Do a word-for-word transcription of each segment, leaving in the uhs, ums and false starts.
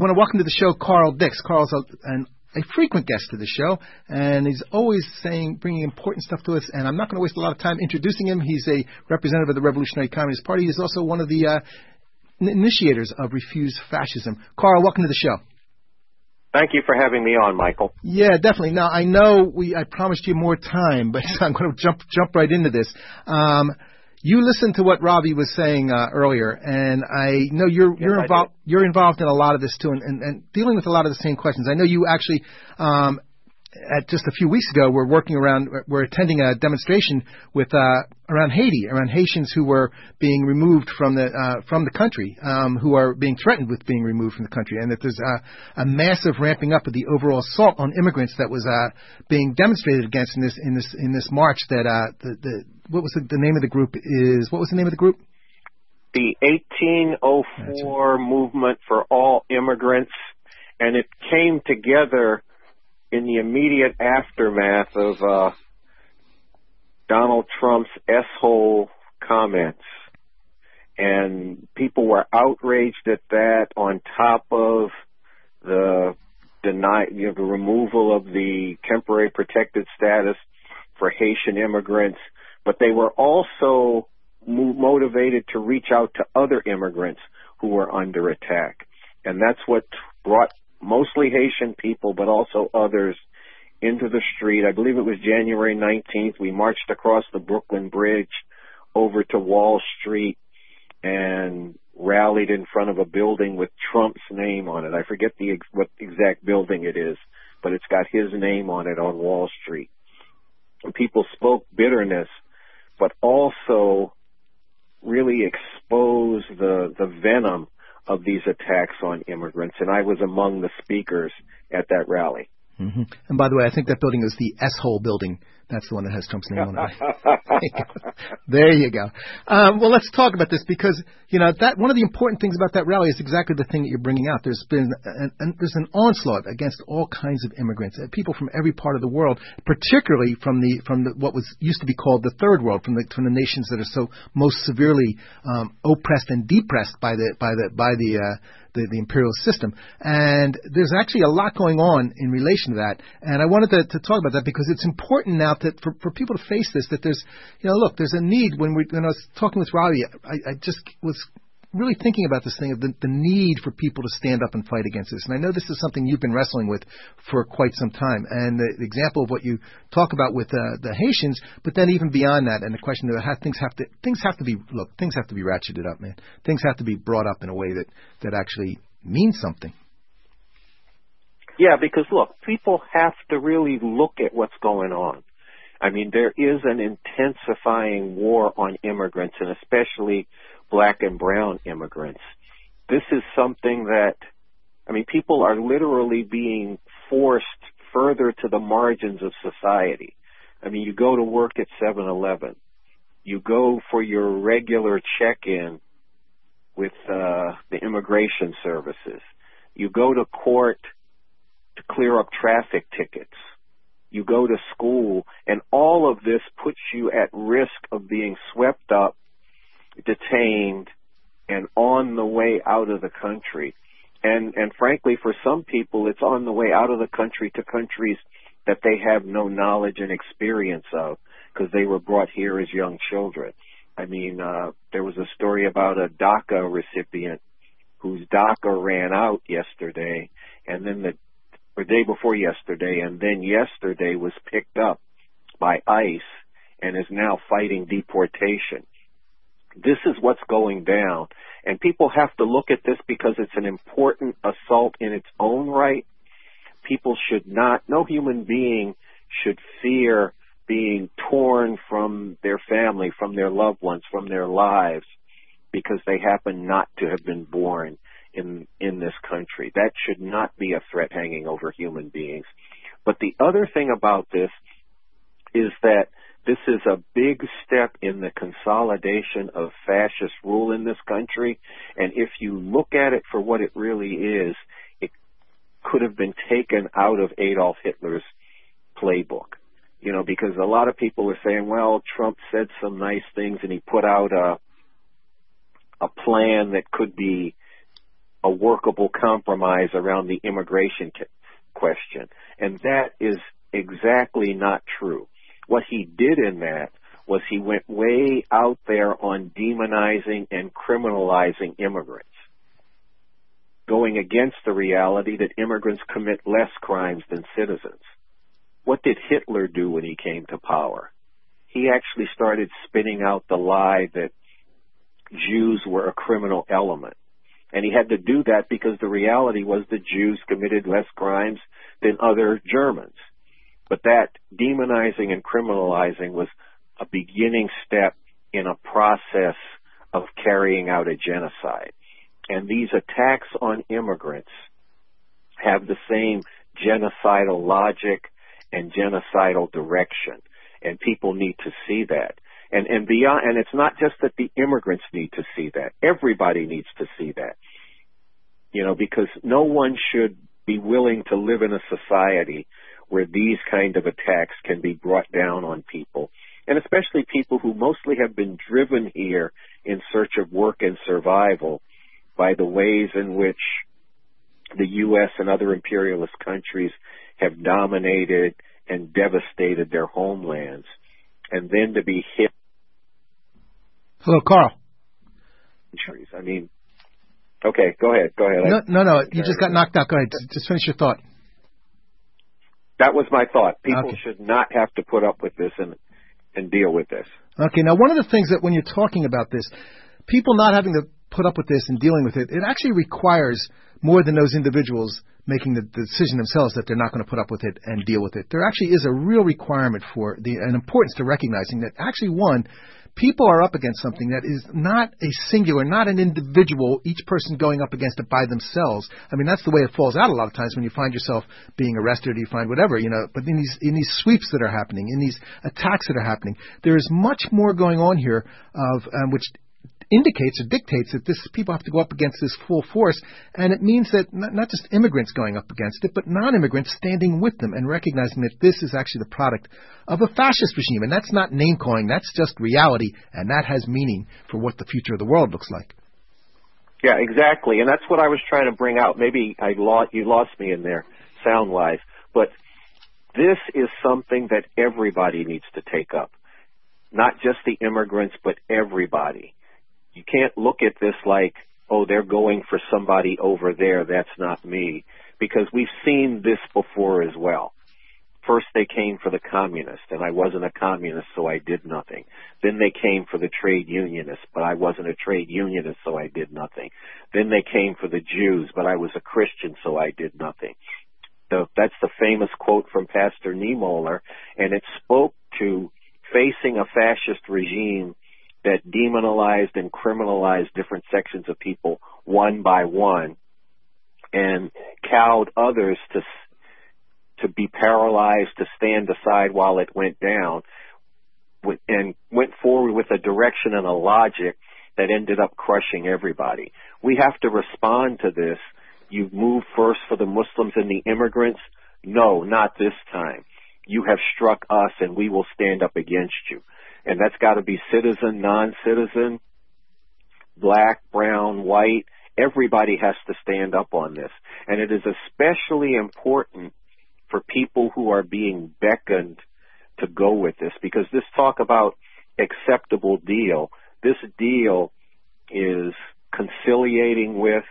want to welcome to the show Carl Dix. Carl's a, an, a frequent guest to the show, and he's always saying, bringing important stuff to us, and I'm not going to waste a lot of time introducing him. He's a representative of the Revolutionary Communist Party. He's also one of the uh, initiators of Refuse Fascism. Carl, welcome to the show. Thank you for having me on, Michael. Yeah, definitely. Now, I know we I promised you more time, but I'm going to jump jump right into this. Um, you listened to what Ravi was saying uh, earlier, and I know you're yes, you're involved you're involved in a lot of this too, and, and, and dealing with a lot of the same questions. I know you actually. Um, At just a few weeks ago, we're working around, we're attending a demonstration with uh, around Haiti, around Haitians who were being removed from the uh, from the country, um, who are being threatened with being removed from the country, and that there's uh, a massive ramping up of the overall assault on immigrants that was uh, being demonstrated against in this in this in this march. That uh, the, the what was the, the name of the group is what was the name of the group? The eighteen oh four Movement for All Immigrants, and it came together in the immediate aftermath of uh, Donald Trump's S-hole comments. And people were outraged at that, on top of the deny, you know, the removal of the temporary protected status for Haitian immigrants. But they were also mo- motivated to reach out to other immigrants who were under attack. And that's what brought mostly Haitian people, but also others, into the street. I believe it was January nineteenth. We marched across the Brooklyn Bridge over to Wall Street and rallied in front of a building with Trump's name on it. I forget the ex- what exact building it is, but it's got his name on it on Wall Street. And people spoke bitterness, but also really exposed the, the venom of these attacks on immigrants, and I was among the speakers at that rally. Mm-hmm. And by the way, I think that building is the S-hole building. That's the one that has Trump's name on it. There you go. Um, well, let's talk about this because, you know, that one of the important things about that rally is exactly the thing that you're bringing out. There's been an, an, there's an onslaught against all kinds of immigrants, uh, people from every part of the world, particularly from the from the, what was used to be called the third world, from the from the nations that are so most severely um, oppressed and depressed by the by the by the uh, The, the imperial system. And there's actually a lot going on in relation to that. And I wanted to, to talk about that because it's important now that for, for people to face this, that there's, you know, look, there's a need when we, when I was talking with Ravi, I, I just was really thinking about this thing of the, the need for people to stand up and fight against this. And I know this is something you've been wrestling with for quite some time. And the, the example of what you talk about with uh, the Haitians, but then even beyond that, and the question of how things have to things have to be look things have to be ratcheted up, man. Things have to be brought up in a way that that actually means something. Yeah, because look, people have to really look at what's going on. I mean, there is an intensifying war on immigrants, and especially black and brown immigrants. This is something that, I mean, people are literally being forced further to the margins of society. I mean, you go to work at seven eleven. You go for your regular check-in with uh, the immigration services. You go to court to clear up traffic tickets. You go to school, and all of this puts you at risk of being swept up, detained, and on the way out of the country. And and frankly, for some people, it's on the way out of the country to countries that they have no knowledge and experience of because they were brought here as young children. I mean, uh, there was a story about a DACA recipient whose DACA ran out yesterday, and then the or day before yesterday, and then yesterday was picked up by ICE and is now fighting deportation. This is what's going down, and people have to look at this because it's an important assault in its own right. People should not, no human being should fear being torn from their family, from their loved ones, from their lives, because they happen not to have been born in in this country. That should not be a threat hanging over human beings. But the other thing about this is that this is a big step in the consolidation of fascist rule in this country. And if you look at it for what it really is, it could have been taken out of Adolf Hitler's playbook. You know, because a lot of people are saying, well, Trump said some nice things and he put out a a plan that could be a workable compromise around the immigration question. And that is exactly not true. What he did in that was he went way out there on demonizing and criminalizing immigrants, going against the reality that immigrants commit less crimes than citizens. What did Hitler do when he came to power? He actually started spinning out the lie that Jews were a criminal element. And he had to do that because the reality was that Jews committed less crimes than other Germans. But that demonizing and criminalizing was a beginning step in a process of carrying out a genocide. And these attacks on immigrants have the same genocidal logic and genocidal direction. And people need to see that. And, and beyond, and it's not just that the immigrants need to see that. Everybody needs to see that. You know, because no one should be willing to live in a society where these kind of attacks can be brought down on people. And especially people who mostly have been driven here in search of work and survival by the ways in which the U S and other imperialist countries have dominated and devastated their homelands. And then to be hit. Hello, Carl. I mean, okay, go ahead. Go ahead. No, no, no. You just got knocked out. Go ahead. Just finish your thought. That was my thought. People okay. should not have to put up with this and and deal with this. Okay. Now, one of the things that when you're talking about this, people not having to put up with this and dealing with it, it actually requires more than those individuals making the decision themselves that they're not going to put up with it and deal with it. There actually is a real requirement for the an importance to recognizing that actually, one, people are up against something that is not a singular, not an individual, each person going up against it by themselves. I mean, that's the way it falls out a lot of times when you find yourself being arrested or you find whatever, you know. But in these in these sweeps that are happening, in these attacks that are happening, there is much more going on here of um, which indicates or dictates that this people have to go up against this full force, and it means that not, not just immigrants going up against it, but non-immigrants standing with them and recognizing that this is actually the product of a fascist regime, and that's not name-calling, that's just reality, and that has meaning for what the future of the world looks like. Yeah, exactly, and that's what I was trying to bring out. Maybe I lost, you lost me in there, sound-wise, but this is something that everybody needs to take up, not just the immigrants, but everybody. You can't look at this like, oh, they're going for somebody over there, that's not me, because we've seen this before as well. First they came for the communists, and I wasn't a communist, so I did nothing. Then they came for the trade unionists, but I wasn't a trade unionist, so I did nothing. Then they came for the Jews, but I was a Christian, so I did nothing. So that's the famous quote from Pastor Niemöller, and it spoke to facing a fascist regime that demonized and criminalized different sections of people one by one and cowed others to to be paralyzed, to stand aside while it went down, and went forward with a direction and a logic that ended up crushing everybody. We have to respond to this. You've moved first for the Muslims and the immigrants? No, not this time. You have struck us, and we will stand up against you. And that's got to be citizen, non-citizen, black, brown, white. Everybody has to stand up on this. And it is especially important for people who are being beckoned to go with this, because this talk about acceptable deal, this deal is conciliating with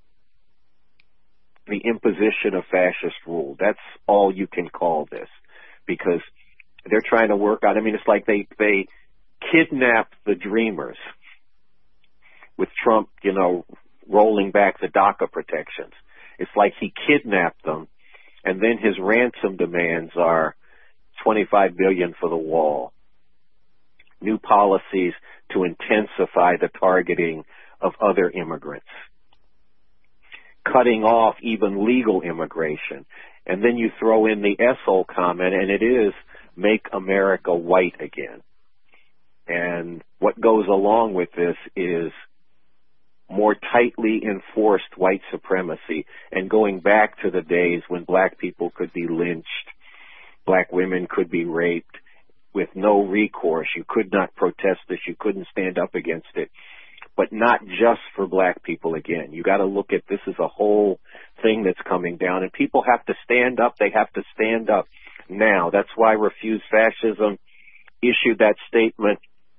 the imposition of fascist rule. That's all you can call this, because they're trying to work out. I mean, it's like they, they kidnapped the dreamers with Trump, you know, rolling back the DACA protections. It's like he kidnapped them, and then his ransom demands are twenty-five billion dollars for the wall, new policies to intensify the targeting of other immigrants, cutting off even legal immigration. And then you throw in the S-hole comment, and it is make America white again. And what goes along with this is more tightly enforced white supremacy, and going back to the days when black people could be lynched, black women could be raped with no recourse. You could not protest this. You couldn't stand up against it. but not just for black people again. You got to look at this as a whole thing that's coming down, and people have to stand up. They have to stand up now. That's why Refuse Fascism issued that statement.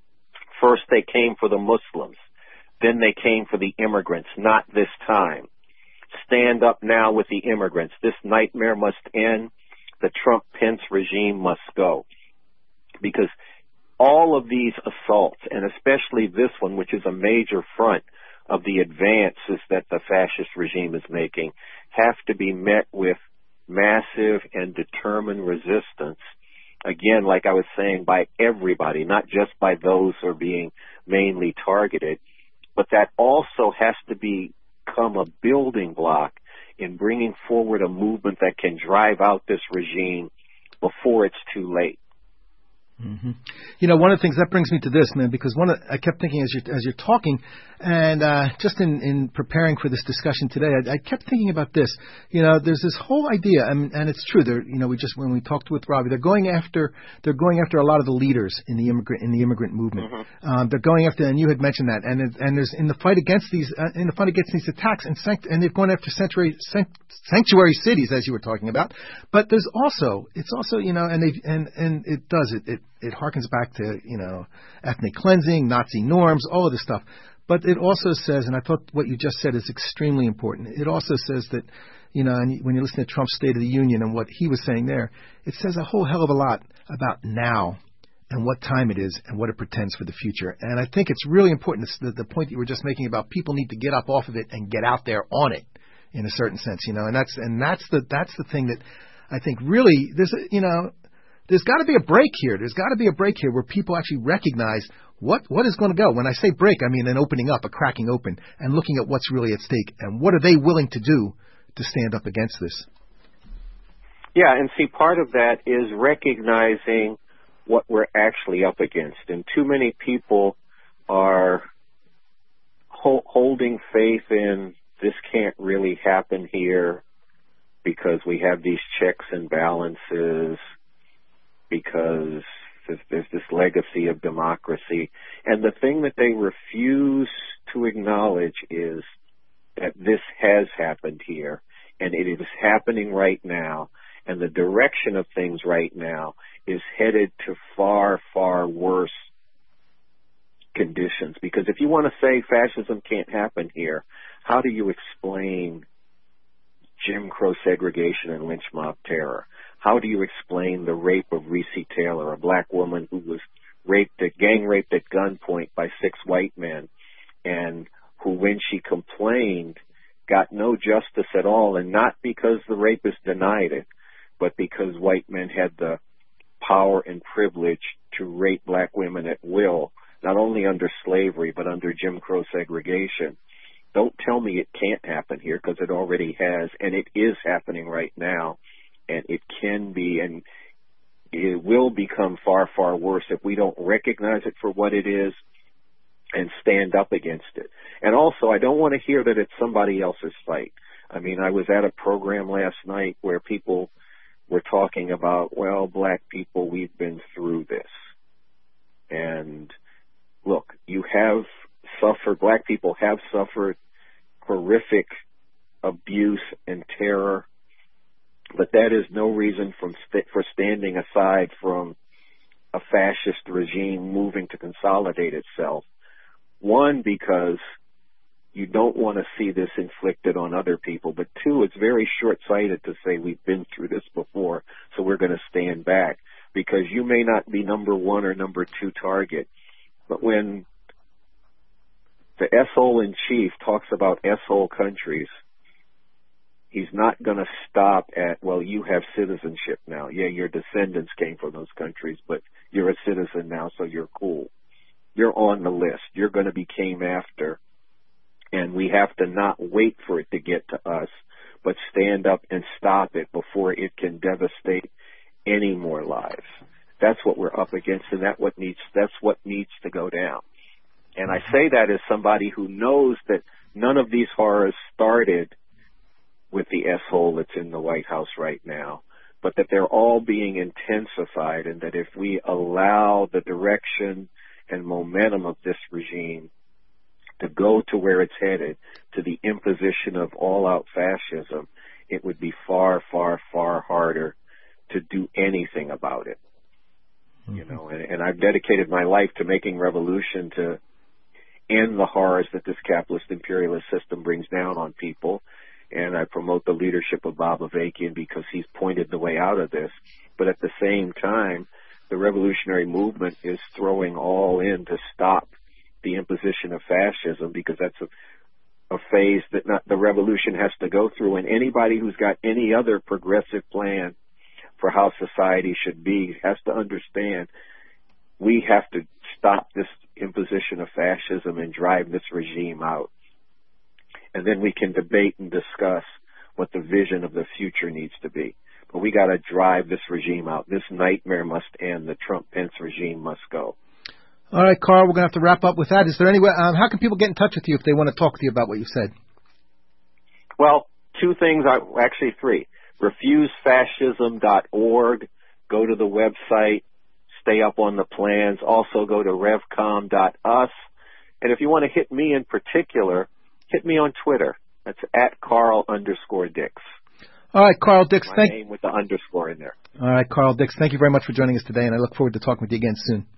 First they came for the Muslims, then they came for the immigrants. Not this time. Stand up now with the immigrants. This nightmare must end. The Trump-Pence regime must go. Because all of these assaults, and especially this one, which is a major front of the advances that the fascist regime is making, have to be met with massive and determined resistance. Again, like I was saying, by everybody, not just by those who are being mainly targeted, but that also has to become a building block in bringing forward a movement that can drive out this regime before it's too late. Mm-hmm. You know, one of the things that brings me to this, man, because one of, I kept thinking as you're, as you're talking, and uh, just in, in preparing for this discussion today, I, I kept thinking about this. You know, there's this whole idea, and, and it's true. They're, you know, we just when we talked with Robbie, they're going after they're going after a lot of the leaders in the immigrant in the immigrant movement. Mm-hmm. Um, they're going after, and you had mentioned that, and it, and there's in the fight against these uh, in the fight against these attacks, and sanct- and they're going after sanctuary sanctuary cities, as you were talking about. But there's also it's also you know, and they and and it does it it. It harkens back to, you know, ethnic cleansing, Nazi norms, all of this stuff. But it also says, and I thought what you just said is extremely important, it also says that, you know, and when you listen to Trump's State of the Union and what he was saying there, it says a whole hell of a lot about now and what time it is and what it portends for the future. And I think it's really important, the, the point that you were just making about people need to get up off of it and get out there on it in a certain sense, you know, and that's and that's the that's the thing that I think really, there's a, you know, There's got to be a break here. There's got to be a break here where people actually recognize what, what is going to go. When I say break, I mean an opening up, a cracking open, and looking at what's really at stake and what are they willing to do to stand up against this. Yeah, and see, part of that is recognizing what we're actually up against. And too many people are ho- holding faith in this can't really happen here because we have these checks and balances, because there's this legacy of democracy. And the thing that they refuse to acknowledge is that this has happened here, and it is happening right now, and the direction of things right now is headed to far, far worse conditions. Because if you want to say fascism can't happen here, how do you explain Jim Crow segregation and lynch mob terror? How do you explain the rape of Recy Taylor, a black woman who was raped, at, gang raped at gunpoint by six white men, and who, when she complained, got no justice at all, and not because the rapist denied it, but because white men had the power and privilege to rape black women at will, not only under slavery, but under Jim Crow segregation. Don't tell me it can't happen here, because it already has, and it is happening right now. And it can be, and it will become far, far worse if we don't recognize it for what it is and stand up against it. And also, I don't want to hear that it's somebody else's fight. I mean, I was at a program last night where people were talking about, well, black people, we've been through this. And look, you have suffered, black people have suffered horrific abuse and terror. But that is no reason from st- for standing aside from a fascist regime moving to consolidate itself. One, because you don't want to see this inflicted on other people. But two, it's very short-sighted to say we've been through this before, so we're going to stand back. Because you may not be number one or number two target. But when the S O L in chief talks about S O L countries, he's not going to stop at, well, you have citizenship now. Yeah, your descendants came from those countries, but you're a citizen now, so you're cool. You're on the list. You're going to be came after. And we have to not wait for it to get to us, but stand up and stop it before it can devastate any more lives. That's what we're up against, and that what needs, that's what needs to go down. And I say that as somebody who knows that none of these horrors started with the S-hole that's in the White House right now, but that they're all being intensified, and that if we allow the direction and momentum of this regime to go to where it's headed, to the imposition of all-out fascism, it would be far, far, far harder to do anything about it. Mm-hmm. You know, and, and I've dedicated my life to making revolution to end the horrors that this capitalist imperialist system brings down on people. And I promote the leadership of Bob Avakian because he's pointed the way out of this. But at the same time, the revolutionary movement is throwing all in to stop the imposition of fascism, because that's a, a phase that not, the revolution has to go through. And anybody who's got any other progressive plan for how society should be has to understand we have to stop this imposition of fascism and drive this regime out. And then we can debate and discuss what the vision of the future needs to be. But we got to drive this regime out. This nightmare must end. The Trump-Pence regime must go. All right, Carl, we're going to have to wrap up with that. Is there any way, um, how can people get in touch with you if they want to talk to you about what you said? Well, two things, are, actually three. refuse fascism dot org. Go to the website. Stay up on the plans. Also go to revcom dot u s. And if you want to hit me in particular, hit me on Twitter. That's at Carl underscore Dix. All right, Carl Dix. My thank name with the underscore in there. All right, Carl Dix. Thank you very much for joining us today, and I look forward to talking with you again soon.